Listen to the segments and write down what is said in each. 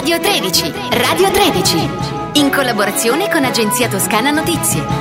Radio 13, Radio 13, in collaborazione con Agenzia Toscana Notizie.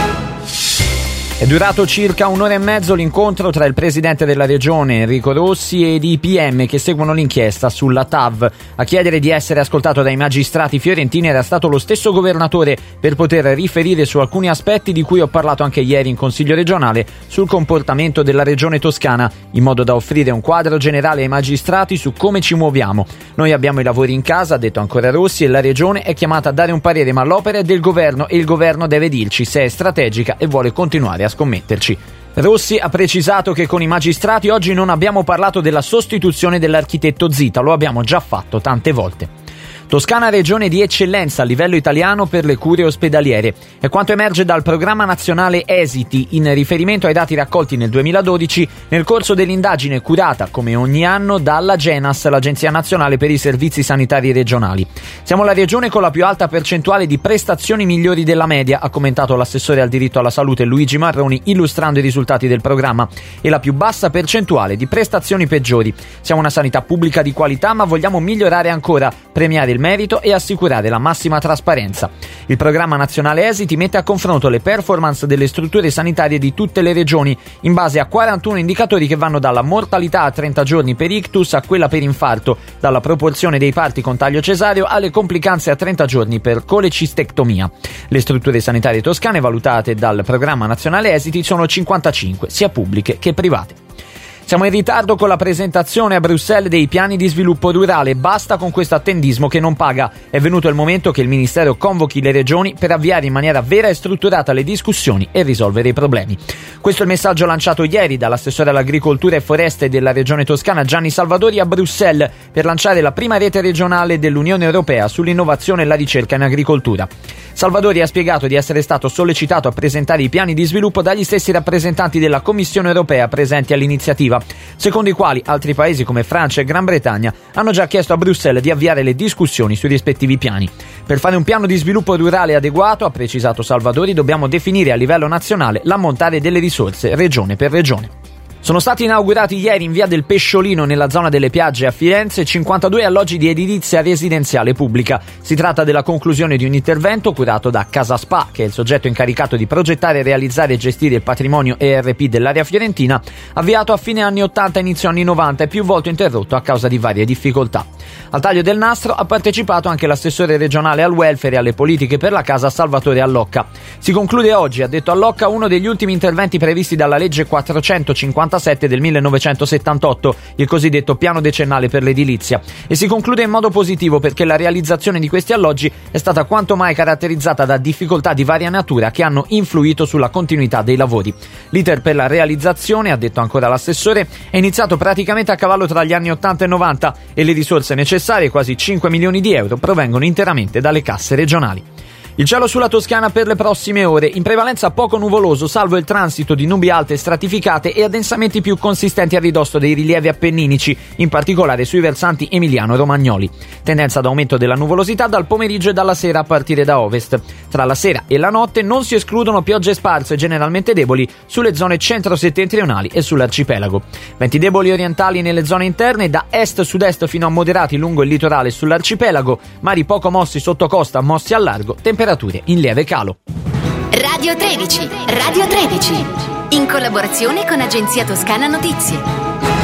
È durato circa un'ora e mezzo l'incontro tra il presidente della regione Enrico Rossi ed i PM che seguono l'inchiesta sulla TAV. A chiedere di essere ascoltato dai magistrati fiorentini era stato lo stesso governatore per poter riferire su alcuni aspetti di cui ho parlato anche ieri in Consiglio regionale sul comportamento della regione toscana, in modo da offrire un quadro generale ai magistrati su come ci muoviamo. Noi abbiamo i lavori in casa, ha detto ancora Rossi, e la regione è chiamata a dare un parere, ma l'opera è del governo e il governo deve dirci se è strategica e vuole continuare a scommetterci. Rossi ha precisato che con i magistrati oggi non abbiamo parlato della sostituzione dell'architetto Zita, lo abbiamo già fatto tante volte. Toscana regione di eccellenza a livello italiano per le cure ospedaliere. È quanto emerge dal programma nazionale Esiti in riferimento ai dati raccolti nel 2012 nel corso dell'indagine curata come ogni anno dalla GENAS, l'Agenzia Nazionale per i Servizi Sanitari Regionali. Siamo la regione con la più alta percentuale di prestazioni migliori della media, ha commentato l'assessore al diritto alla salute Luigi Marroni illustrando i risultati del programma, e la più bassa percentuale di prestazioni peggiori. Siamo una sanità pubblica di qualità, ma vogliamo migliorare ancora, premiare il merito e assicurare la massima trasparenza. Il programma nazionale Esiti mette a confronto le performance delle strutture sanitarie di tutte le regioni in base a 41 indicatori che vanno dalla mortalità a 30 giorni per ictus a quella per infarto, dalla proporzione dei parti con taglio cesareo alle complicanze a 30 giorni per colecistectomia. Le strutture sanitarie toscane valutate dal programma nazionale Esiti sono 55, sia pubbliche che private. Siamo in ritardo con la presentazione a Bruxelles dei piani di sviluppo rurale, basta con questo attendismo che non paga. È venuto il momento che il Ministero convochi le regioni per avviare in maniera vera e strutturata le discussioni e risolvere i problemi. Questo è il messaggio lanciato ieri dall'assessore all'agricoltura e foreste della regione toscana Gianni Salvadori a Bruxelles per lanciare la prima rete regionale dell'Unione Europea sull'innovazione e la ricerca in agricoltura. Salvadori ha spiegato di essere stato sollecitato a presentare i piani di sviluppo dagli stessi rappresentanti della Commissione Europea presenti all'iniziativa, secondo i quali altri paesi come Francia e Gran Bretagna hanno già chiesto a Bruxelles di avviare le discussioni sui rispettivi piani. Per fare un piano di sviluppo rurale adeguato, ha precisato Salvadori, dobbiamo definire a livello nazionale l'ammontare delle risorse regione per regione. Sono stati inaugurati ieri in via del Pesciolino, nella zona delle Piagge a Firenze, 52 alloggi di edilizia residenziale pubblica. Si tratta della conclusione di un intervento curato da Casa Spa, che è il soggetto incaricato di progettare, realizzare e gestire il patrimonio ERP dell'area fiorentina, avviato a fine anni 80 e inizio anni 90 e più volte interrotto a causa di varie difficoltà. Al taglio del nastro ha partecipato anche l'assessore regionale al welfare e alle politiche per la casa Salvatore Allocca. Si conclude oggi, ha detto Allocca, uno degli ultimi interventi previsti dalla legge 457 del 1978, il cosiddetto piano decennale per l'edilizia, e si conclude in modo positivo perché la realizzazione di questi alloggi è stata quanto mai caratterizzata da difficoltà di varia natura che hanno influito sulla continuità dei lavori. L'iter per la realizzazione, ha detto ancora l'assessore, è iniziato praticamente a cavallo tra gli anni 80 e 90 e le risorse necessarie, quasi 5 milioni di euro, provengono interamente dalle casse regionali. Il cielo sulla Toscana per le prossime ore, in prevalenza poco nuvoloso, salvo il transito di nubi alte stratificate e addensamenti più consistenti a ridosso dei rilievi appenninici, in particolare sui versanti emiliano-romagnoli. Tendenza d'aumento della nuvolosità dal pomeriggio e dalla sera a partire da ovest. Tra la sera e la notte non si escludono piogge sparse, generalmente deboli, sulle zone centro-settentrionali e sull'arcipelago. Venti deboli orientali nelle zone interne, da est-sud-est fino a moderati lungo il litorale e sull'arcipelago, mari poco mossi sotto costa, mossi al largo, temperature in lieve calo. Radio 13, Radio 13, in collaborazione con Agenzia Toscana Notizie.